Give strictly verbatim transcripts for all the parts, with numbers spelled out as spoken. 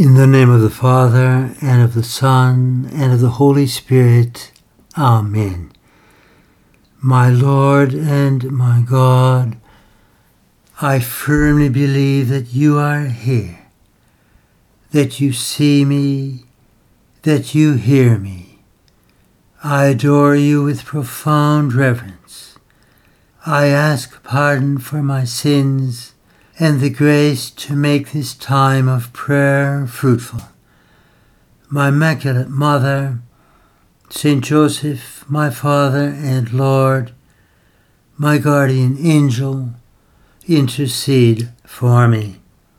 In the name of the Father, and of the Son, and of the Holy Spirit. Amen. My Lord and my God, I firmly believe that you are here, that you see me, that you hear me. I adore you with profound reverence. I ask pardon for my sins and the grace to make this time of prayer fruitful. My Immaculate Mother, Saint Joseph, my Father and Lord, my guardian angel, intercede for me.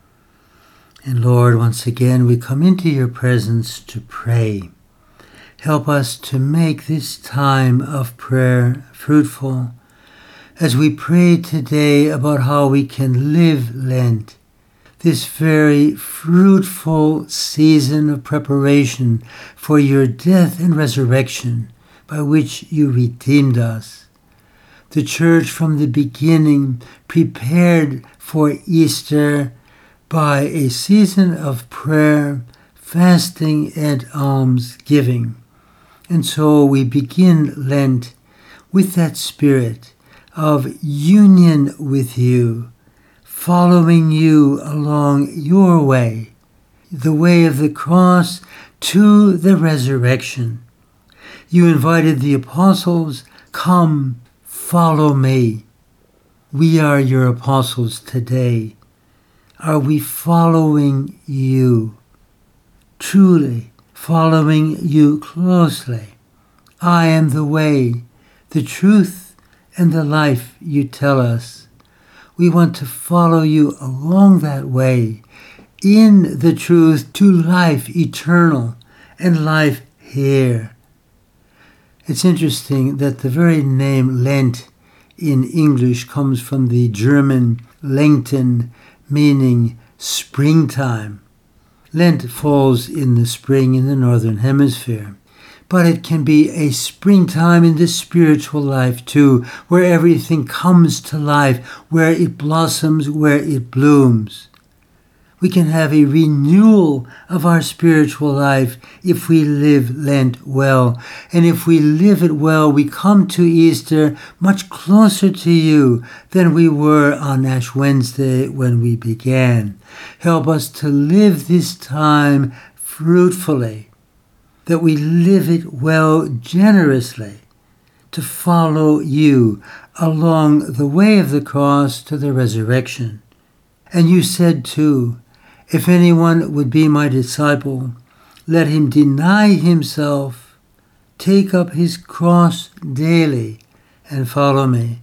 And Lord, once again we come into your presence to pray. Help us to make this time of prayer fruitful as we pray today about how we can live Lent, this very fruitful season of preparation for your death and resurrection by which you redeemed us. The Church from the beginning prepared for Easter by a season of prayer, fasting, and almsgiving. And so we begin Lent with that spirit of union with you, following you along your way, the way of the cross to the resurrection. You invited the apostles, come, follow me. We are your apostles today. Are we following you? Truly following you closely. I am the way, the truth, and the life you tell us. We want to follow you along that way, in the truth to life eternal and life here. It's interesting that the very name Lent in English comes from the German Lenten, meaning springtime. Lent falls in the spring in the Northern Hemisphere. But it can be a springtime in the spiritual life too, where everything comes to life, where it blossoms, where it blooms. We can have a renewal of our spiritual life if we live Lent well. And if we live it well, we come to Easter much closer to you than we were on Ash Wednesday when we began. Help us to live this time fruitfully, that we live it well generously, to follow you along the way of the cross to the resurrection. And you said too, if anyone would be my disciple, let him deny himself, take up his cross daily, and follow me.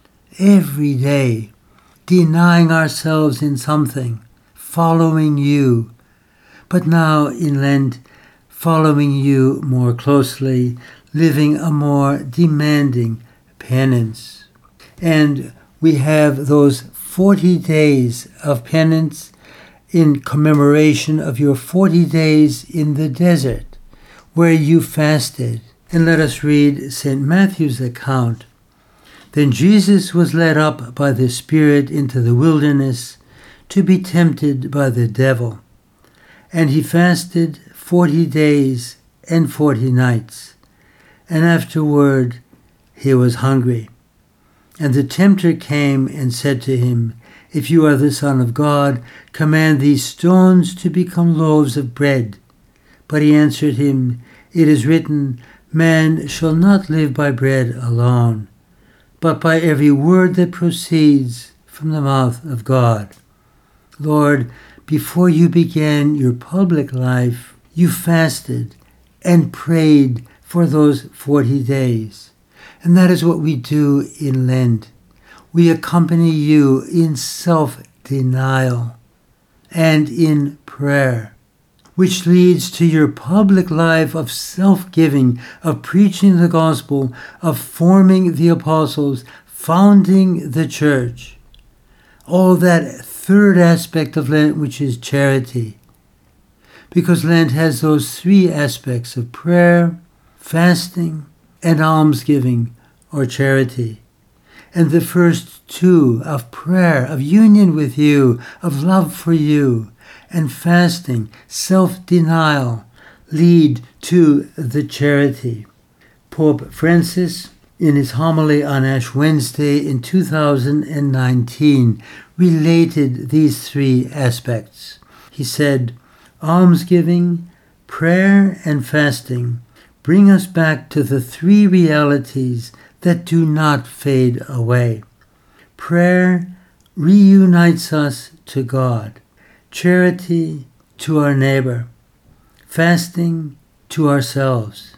Every day, denying ourselves in something, following you. But now in Lent, following you more closely, living a more demanding penance. And we have those forty days of penance in commemoration of your forty days in the desert, where you fasted. And let us read Saint Matthew's account. Then Jesus was led up by the Spirit into the wilderness to be tempted by the devil. And he fasted forty days and forty nights, and afterward he was hungry. And the tempter came and said to him, If you are the Son of God, command these stones to become loaves of bread. But he answered him, It is written, Man shall not live by bread alone, but by every word that proceeds from the mouth of God. Lord, before you began your public life, you fasted and prayed for those forty days. And that is what we do in Lent. We accompany you in self-denial and in prayer, which leads to your public life of self-giving, of preaching the gospel, of forming the apostles, founding the church. All that third aspect of Lent, which is charity. Because Lent has those three aspects of prayer, fasting, and almsgiving or charity. And the first two, of prayer, of union with you, of love for you, and fasting, self-denial, lead to the charity. Pope Francis, in his homily on Ash Wednesday in two thousand nineteen, related these three aspects. He said, almsgiving, prayer, and fasting bring us back to the three realities that do not fade away. Prayer reunites us to God, charity to our neighbor, fasting to ourselves.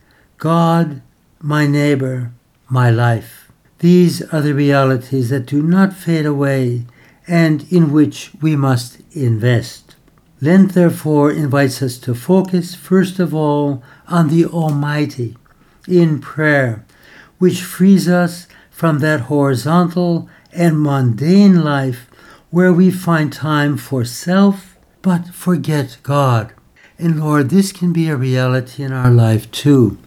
God, my neighbor, my life. These are the realities that do not fade away and in which we must invest. Lent, therefore, invites us to focus, first of all, on the Almighty in prayer, which frees us from that horizontal and mundane life where we find time for self but forget God. And Lord, this can be a reality in our life too.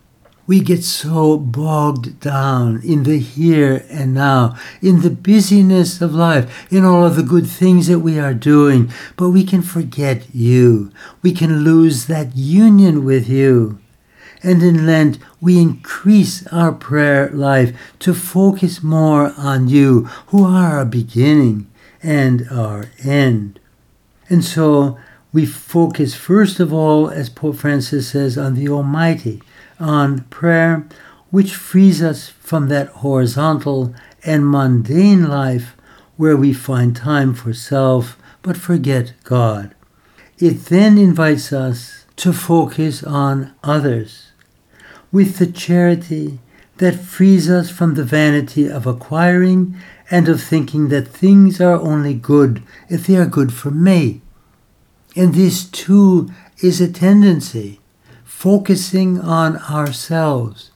We get so bogged down in the here and now, in the busyness of life, in all of the good things that we are doing, but we can forget you. We can lose that union with you. And in Lent, we increase our prayer life to focus more on you, who are our beginning and our end. And so we focus first of all, as Pope Francis says, on the Almighty, on prayer, which frees us from that horizontal and mundane life where we find time for self but forget God. It then invites us to focus on others with the charity that frees us from the vanity of acquiring and of thinking that things are only good if they are good for me. And this too is a tendency, focusing on ourselves,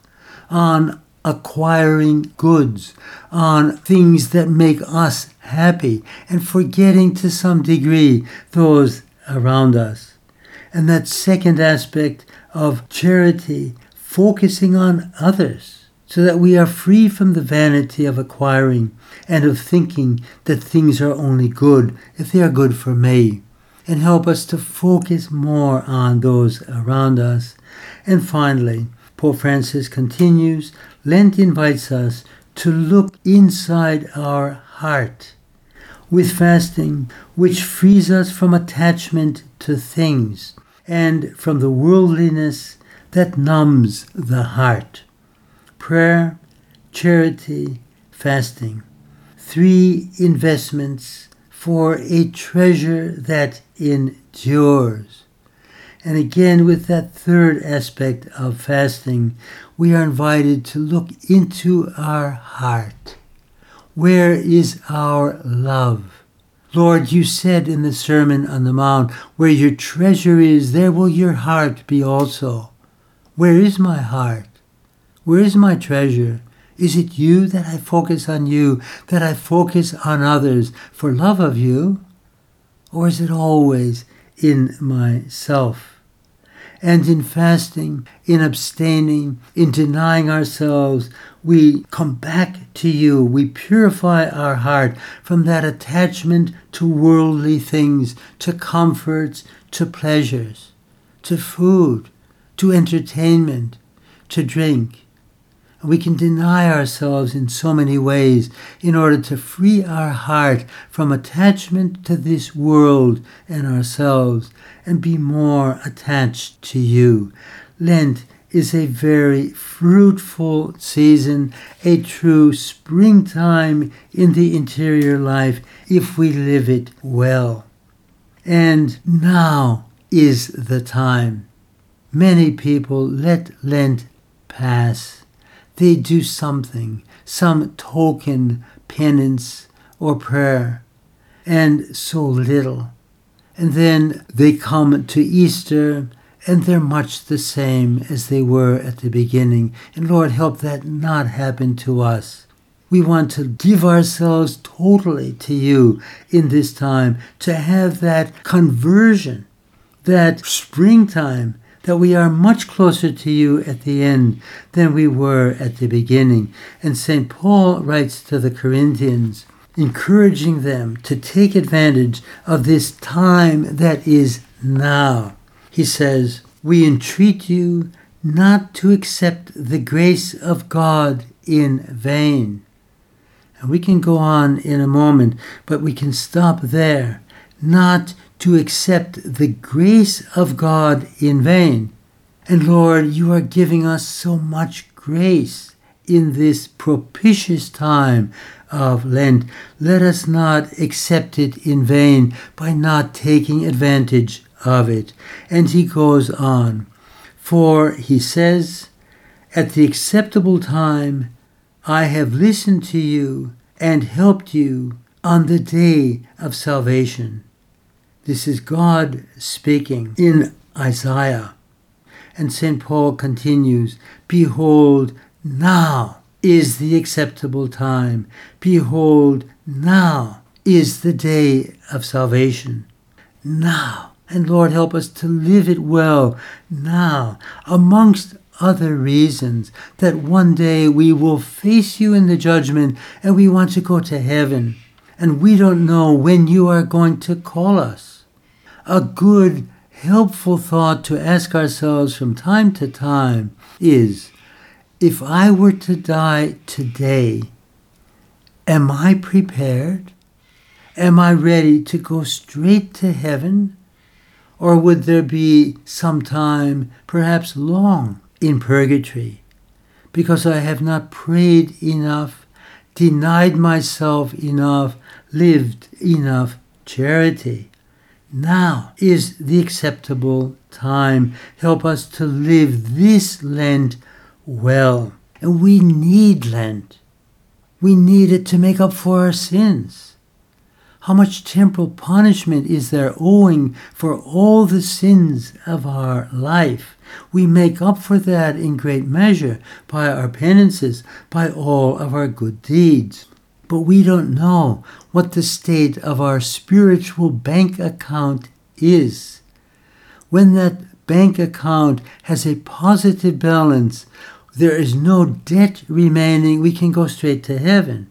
on acquiring goods, on things that make us happy, and forgetting to some degree those around us. And that second aspect of charity, focusing on others, so that we are free from the vanity of acquiring and of thinking that things are only good if they are good for me, and help us to focus more on those around us. And finally, Pope Francis continues, Lent invites us to look inside our heart with fasting, which frees us from attachment to things and from the worldliness that numbs the heart. Prayer, charity, fasting. Three investments for a treasure that endures. And again, with that third aspect of fasting, we are invited to look into our heart. Where is our love? Lord, you said in the Sermon on the Mount, where your treasure is, there will your heart be also. Where is my heart? Where is my treasure? Is it you, that I focus on you, that I focus on others for love of you? Or is it always in myself? And in fasting, in abstaining, in denying ourselves, we come back to you. We purify our heart from that attachment to worldly things, to comforts, to pleasures, to food, to entertainment, to drink. We can deny ourselves in so many ways in order to free our heart from attachment to this world and ourselves and be more attached to you. Lent is a very fruitful season, a true springtime in the interior life if we live it well. And now is the time. Many people let Lent pass. They do something, some token penance or prayer, and so little. And then they come to Easter, and they're much the same as they were at the beginning. And Lord, help that not happen to us. We want to give ourselves totally to you in this time, to have that conversion, that springtime, that we are much closer to you at the end than we were at the beginning. And Saint Paul writes to the Corinthians encouraging them to take advantage of this time that is now. He says, "We entreat you not to accept the grace of God in vain." And we can go on in a moment, but we can stop there. Not to accept the grace of God in vain. And Lord, you are giving us so much grace in this propitious time of Lent. Let us not accept it in vain by not taking advantage of it. And he goes on. For he says, "At the acceptable time I have listened to you and helped you on the day of salvation." This is God speaking in Isaiah. And Saint Paul continues, "Behold, now is the acceptable time. Behold, now is the day of salvation." Now. And Lord, help us to live it well now, amongst other reasons, that one day we will face you in the judgment and we want to go to heaven. And we don't know when you are going to call us. A good, helpful thought to ask ourselves from time to time is, if I were to die today, am I prepared? Am I ready to go straight to heaven? Or would there be some time, perhaps long, in purgatory, because I have not prayed enough, denied myself enough, lived enough charity? Now is the acceptable time. Help us to live this Lent well. And we need Lent. We need it to make up for our sins. How much temporal punishment is there owing for all the sins of our life? We make up for that in great measure by our penances, by all of our good deeds. But we don't know what the state of our spiritual bank account is. When that bank account has a positive balance, there is no debt remaining, we can go straight to heaven.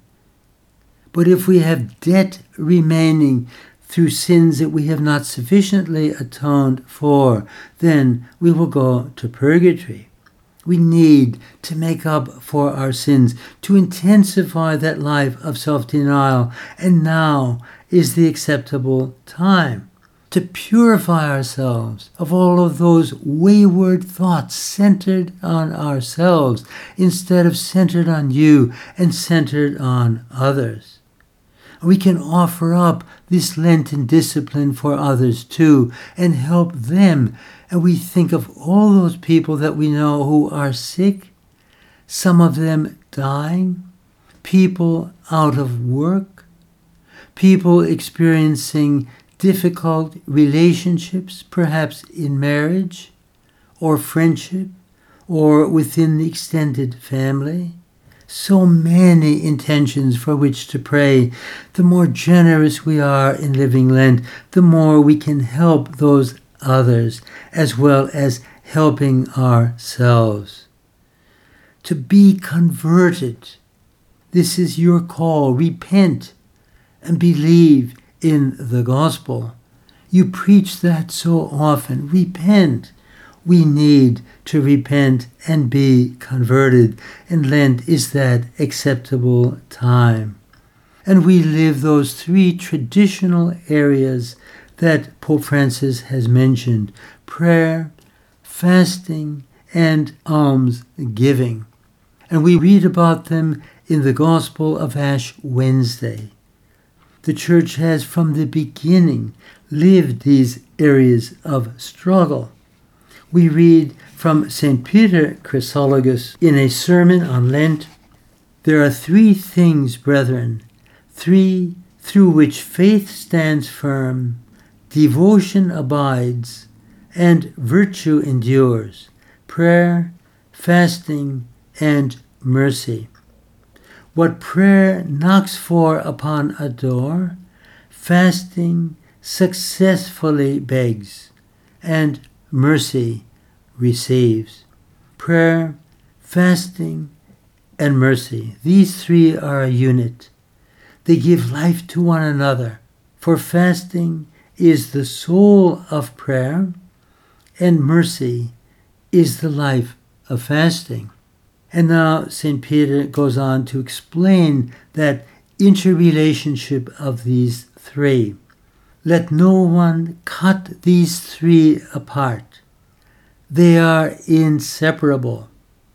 But if we have debt remaining through sins that we have not sufficiently atoned for, then we will go to purgatory. We need to make up for our sins, to intensify that life of self-denial, and now is the acceptable time to purify ourselves of all of those wayward thoughts centered on ourselves instead of centered on you and centered on others. We can offer up this Lenten discipline for others too and help them. And we think of all those people that we know who are sick, some of them dying, people out of work, people experiencing difficult relationships, perhaps in marriage or friendship or within the extended family. So many intentions for which to pray. The more generous we are in living Lent, the more we can help those others, as well as helping ourselves. To be converted. This is your call. Repent and believe in the gospel. You preach that so often. Repent. We need to repent and be converted, and Lent is that acceptable time. And we live those three traditional areas that Pope Francis has mentioned: prayer, fasting, and almsgiving. And we read about them in the Gospel of Ash Wednesday. The Church has from the beginning lived these areas of struggle. We read from Saint Peter Chrysologus in a sermon on Lent, "There are three things, brethren, three through which faith stands firm, devotion abides, and virtue endures: prayer, fasting, and mercy. What prayer knocks for upon a door, fasting successfully begs, and mercy receives." Prayer, fasting, and mercy. These three are a unit. They give life to one another. For fasting is the soul of prayer, and mercy is the life of fasting. And now Saint Peter goes on to explain that interrelationship of these three. Let no one cut these three apart. They are inseparable.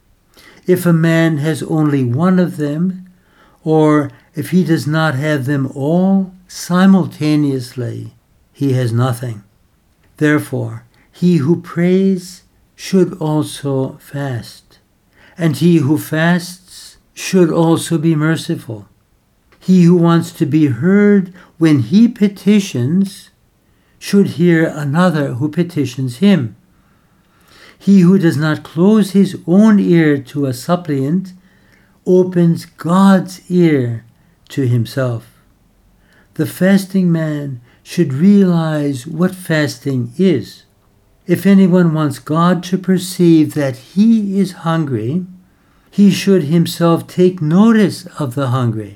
If a man has only one of them, or if he does not have them all simultaneously, he has nothing. Therefore, he who prays should also fast, and he who fasts should also be merciful. He who wants to be heard when he petitions should hear another who petitions him. He who does not close his own ear to a suppliant opens God's ear to himself. The fasting man should realize what fasting is. If anyone wants God to perceive that he is hungry, he should himself take notice of the hungry.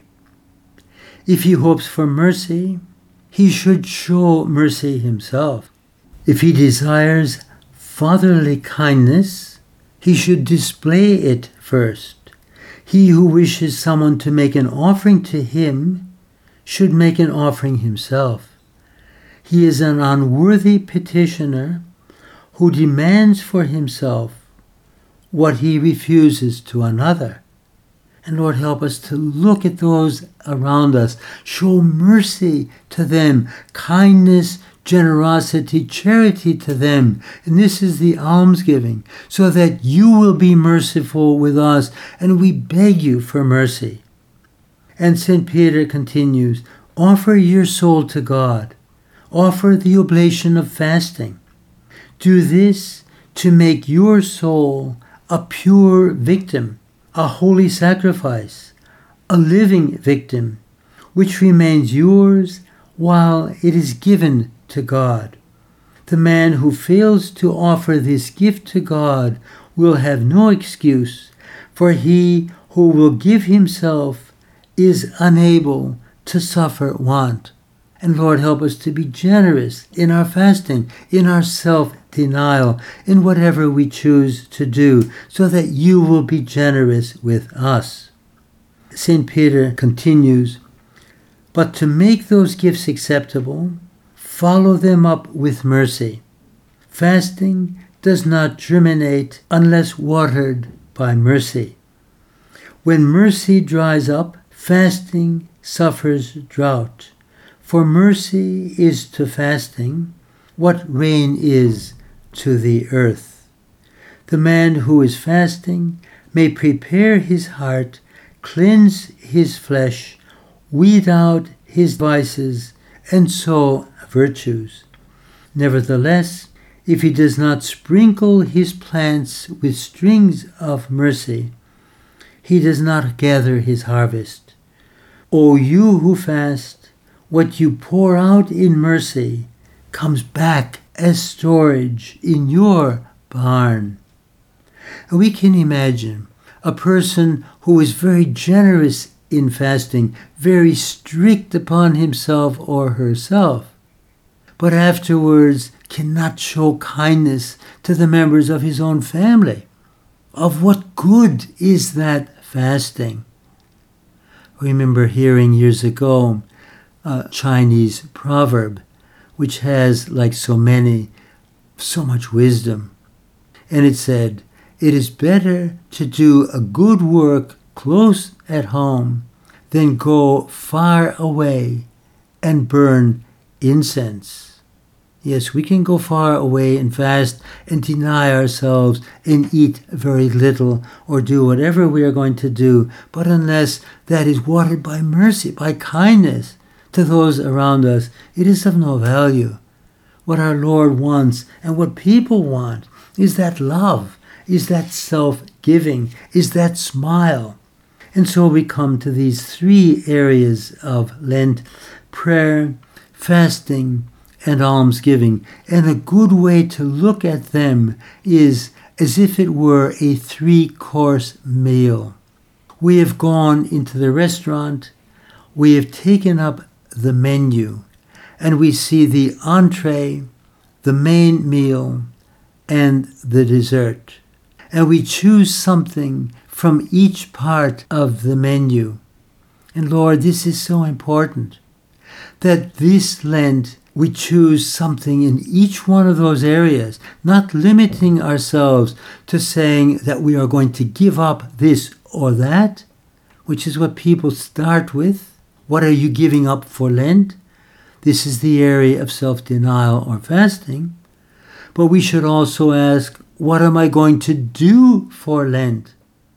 If he hopes for mercy, he should show mercy himself. If he desires fatherly kindness, he should display it first. He who wishes someone to make an offering to him should make an offering himself. He is an unworthy petitioner who demands for himself what he refuses to another. And Lord, help us to look at those around us, show mercy to them, kindness, generosity, charity to them. And this is the almsgiving, so that you will be merciful with us, and we beg you for mercy. And Saint Peter continues, offer your soul to God. Offer the oblation of fasting. Do this to make your soul a pure victim, a holy sacrifice, a living victim, which remains yours while it is given to God. The man who fails to offer this gift to God will have no excuse, for he who will give himself is unable to suffer want. And Lord, help us to be generous in our fasting, in our self-denial, in whatever we choose to do, so that you will be generous with us. Saint Peter continues, but to make those gifts acceptable, follow them up with mercy. Fasting does not germinate unless watered by mercy. When mercy dries up, fasting suffers drought. For mercy is to fasting what rain is to the earth. The man who is fasting may prepare his heart, cleanse his flesh, weed out his vices, and sow virtues. Nevertheless, if he does not sprinkle his plants with strings of mercy, he does not gather his harvest. O you who fast, what you pour out in mercy comes back as storage in your barn. And we can imagine a person who is very generous in fasting, very strict upon himself or herself, but afterwards cannot show kindness to the members of his own family. Of what good is that fasting? I remember hearing years ago a Chinese proverb, which has, like so many, so much wisdom. And it said, it is better to do a good work close at home than go far away and burn incense. Yes, we can go far away and fast and deny ourselves and eat very little or do whatever we are going to do, but unless that is watered by mercy, by kindness to those around us, it is of no value. What our Lord wants and what people want is that love, is that self-giving, is that smile. And so we come to these three areas of Lent: prayer, fasting, and almsgiving. And a good way to look at them is as if it were a three-course meal. We have gone into the restaurant. we have taken up the menu and we see the entree, the main meal, and the dessert. And we choose something from each part of the menu. And Lord, this is so important, that this Lent we choose something in each one of those areas, not limiting ourselves to saying that we are going to give up this or that, which is what people start with. What are you giving up for Lent? This is the area of self-denial or fasting. But we should also ask, what am I going to do for Lent?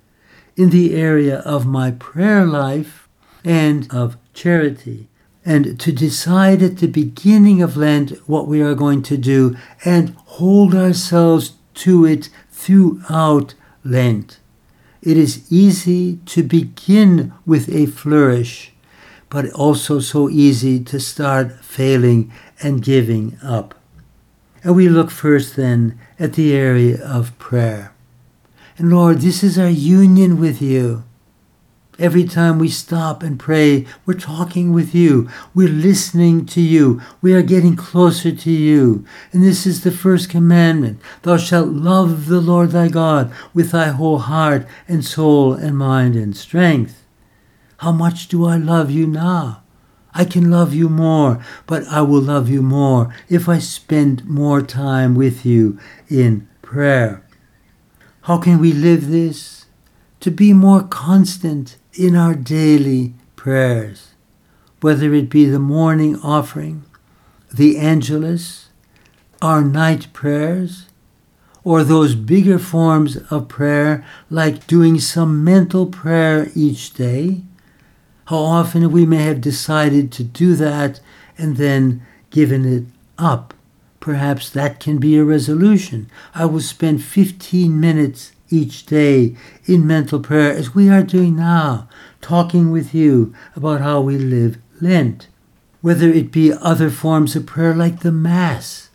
In the area of my prayer life and of charity. And to decide at the beginning of Lent what we are going to do and hold ourselves to it throughout Lent. It is easy to begin with a flourish, but also so easy to start failing and giving up. And we look first then at the area of prayer. And Lord, this is our union with you. Every time we stop and pray, we're talking with you. We're listening to you. We are getting closer to you. And this is the first commandment. Thou shalt love the Lord thy God with thy whole heart and soul and mind and strength. How much do I love you now? I can love you more, but I will love you more if I spend more time with you in prayer. How can we live this? To be more constant in our daily prayers, whether it be the morning offering, the Angelus, our night prayers, or those bigger forms of prayer like doing some mental prayer each day. How often we may have decided to do that and then given it up. Perhaps that can be a resolution. I will spend fifteen minutes each day in mental prayer, as we are doing now, talking with you about how we live Lent. Whether it be other forms of prayer like the Mass,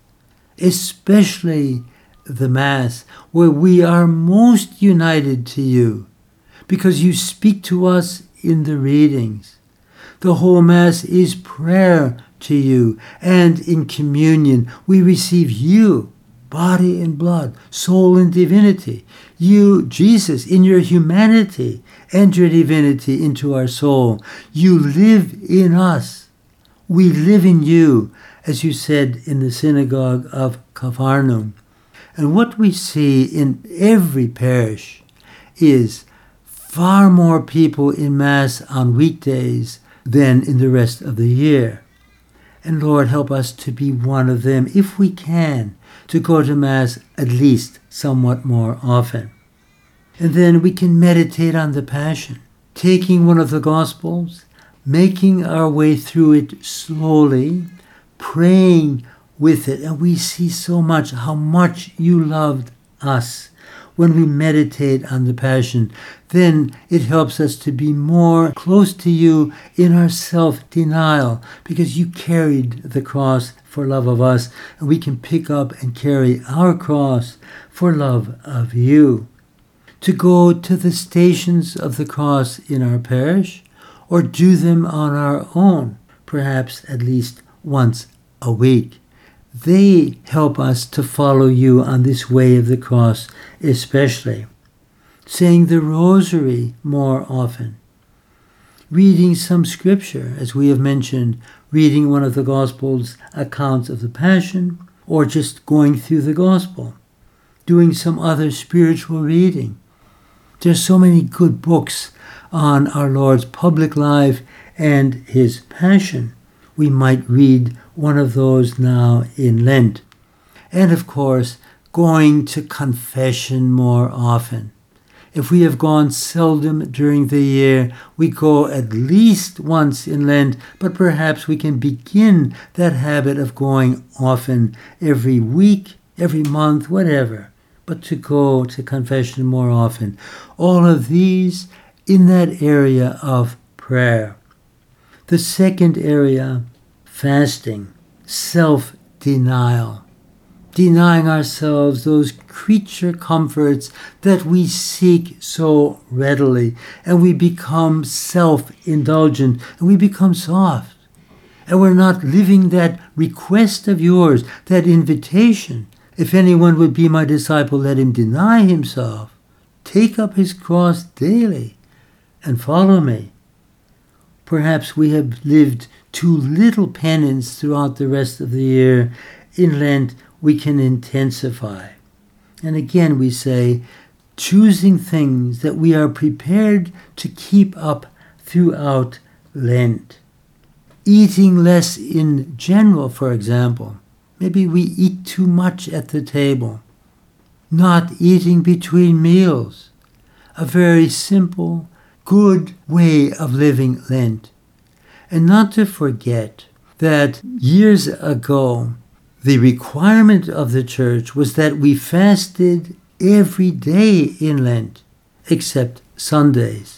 especially the Mass, where we are most united to you, because you speak to us in the readings. The whole Mass is prayer to you, and in communion we receive you, body and blood, soul and divinity. You, Jesus, in your humanity and your divinity into our soul. You live in us. We live in you, as you said in the synagogue of Capharnaum. And what we see in every parish is far more people in Mass on weekdays than in the rest of the year. And Lord, help us to be one of them, if we can, to go to Mass at least somewhat more often. And then we can meditate on the Passion, taking one of the Gospels, making our way through it slowly, praying with it. And we see so much how much you loved us when we meditate on the Passion. Then it helps us to be more close to you in our self-denial, because you carried the cross for love of us, and we can pick up and carry our cross for love of you. To go to the stations of the cross in our parish, or do them on our own, perhaps at least once a week. They help us to follow you on this way of the cross, especially. Saying the Rosary more often. Reading some scripture, as we have mentioned, reading one of the Gospel's accounts of the Passion, or just going through the Gospel. Doing some other spiritual reading. There's so many good books on our Lord's public life and his Passion. We might read one of those now in Lent. And of course, going to confession more often. If we have gone seldom during the year, we go at least once in Lent, but perhaps we can begin that habit of going often, every week, every month, whatever, but to go to confession more often. All of these in that area of prayer. The second area, fasting, self-denial. denying ourselves those creature comforts that we seek so readily, and we become self-indulgent, and we become soft, and we're not living that request of yours, that invitation. If anyone would be my disciple, let him deny himself, take up his cross daily, and follow me. Perhaps we have lived too little penance throughout the rest of the year. In Lent, we can intensify. And again, we say, choosing things that we are prepared to keep up throughout Lent. Eating less in general, for example. Maybe we eat too much at the table. Not eating between meals. A very simple, good way of living Lent. And not to forget that years ago, the requirement of the church was that we fasted every day in Lent, except Sundays.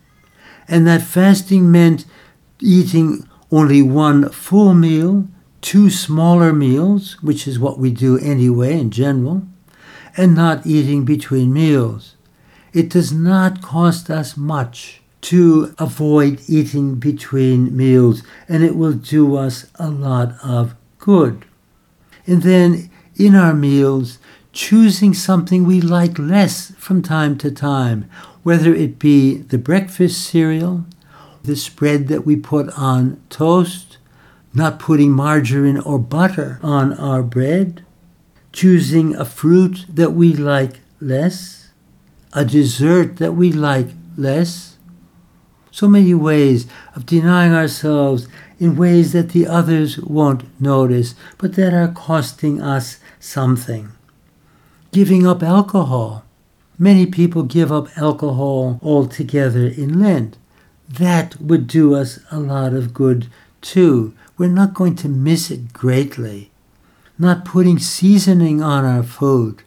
And that fasting meant eating only one full meal, two smaller meals, which is what we do anyway in general, and not eating between meals. It does not cost us much to avoid eating between meals, and it will do us a lot of good. And then in our meals, choosing something we like less from time to time, whether it be the breakfast cereal, the spread that we put on toast, not putting margarine or butter on our bread, choosing a fruit that we like less, a dessert that we like less. So many ways of denying ourselves in ways that the others won't notice, but that are costing us something. Giving up alcohol. Many people give up alcohol altogether in Lent. That would do us a lot of good too. We're not going to miss it greatly. Not putting seasoning on our food.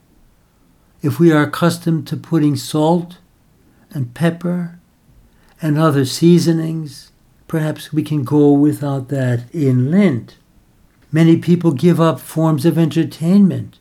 If we are accustomed to putting salt and pepper and other seasonings, perhaps we can go without that in Lent. Many people give up forms of entertainment,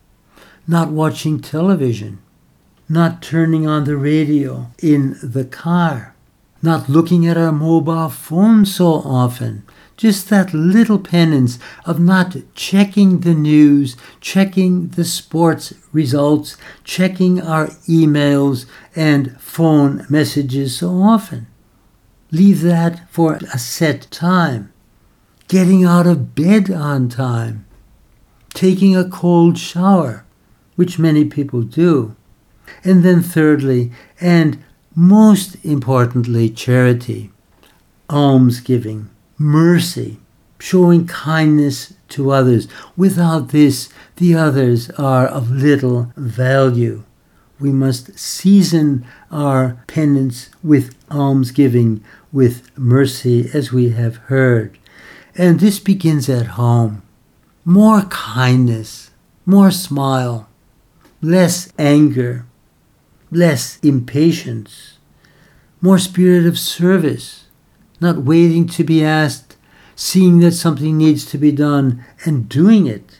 not watching television, not turning on the radio in the car, not looking at our mobile phone so often. Just that little penance of not checking the news, checking the sports results, checking our emails and phone messages so often. Leave that for a set time. Getting out of bed on time. Taking a cold shower, which many people do. And then thirdly, and most importantly, charity, almsgiving, mercy, showing kindness to others. Without this, the others are of little value. We must season our penance with almsgiving, with mercy, as we have heard. And this begins at home. More kindness, more smile, less anger, less impatience, more spirit of service, not waiting to be asked, seeing that something needs to be done and doing it.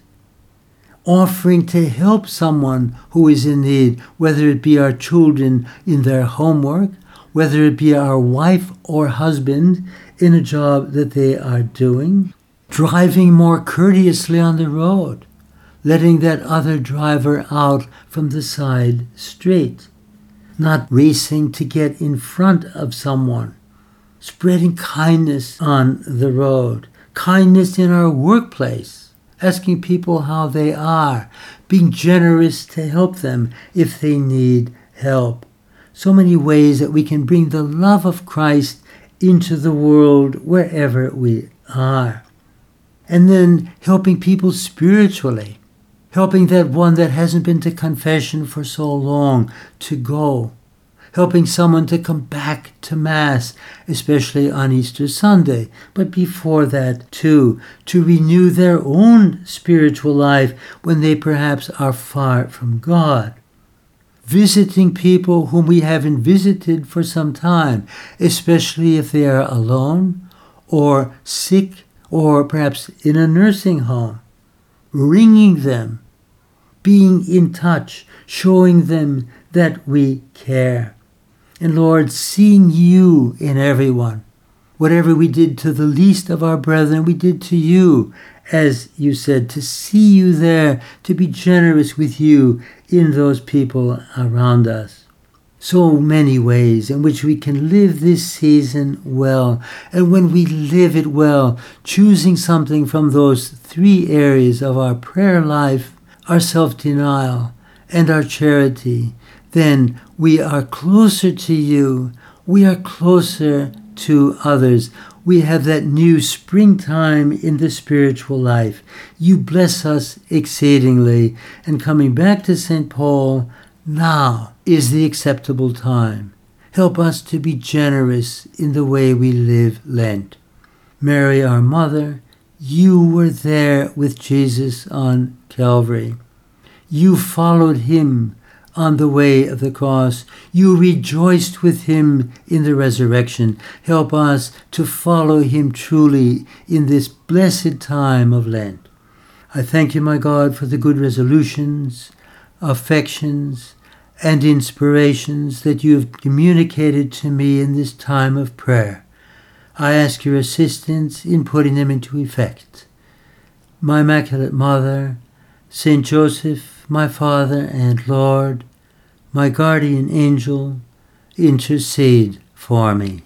Offering to help someone who is in need, whether it be our children in their homework, whether it be our wife or husband in a job that they are doing. Driving more courteously on the road, letting that other driver out from the side street. Not racing to get in front of someone. Spreading kindness on the road, kindness in our workplace, asking people how they are, being generous to help them if they need help. So many ways that we can bring the love of Christ into the world wherever we are. And then helping people spiritually, helping that one that hasn't been to confession for so long to go. Helping someone to come back to Mass, especially on Easter Sunday, but before that too, to renew their own spiritual life when they perhaps are far from God. Visiting people whom we haven't visited for some time, especially if they are alone or sick or perhaps in a nursing home. Ringing them, being in touch, showing them that we care. And Lord, seeing you in everyone. Whatever we did to the least of our brethren, we did to you, as you said, to see you there, to be generous with you in those people around us. So many ways in which we can live this season well. And when we live it well, choosing something from those three areas of our prayer life, our self-denial, and our charity, then we are closer to you. We are closer to others. We have that new springtime in the spiritual life. You bless us exceedingly. And coming back to Saint Paul, now is the acceptable time. Help us to be generous in the way we live Lent. Mary, our mother, you were there with Jesus on Calvary. You followed him on the way of the cross. You rejoiced with him in the resurrection. Help us to follow him truly in this blessed time of Lent. I thank you, my God, for the good resolutions, affections, and inspirations that you have communicated to me in this time of prayer. I ask your assistance in putting them into effect. My Immaculate Mother, Saint Joseph, my Father and Lord, my guardian angel, intercede for me.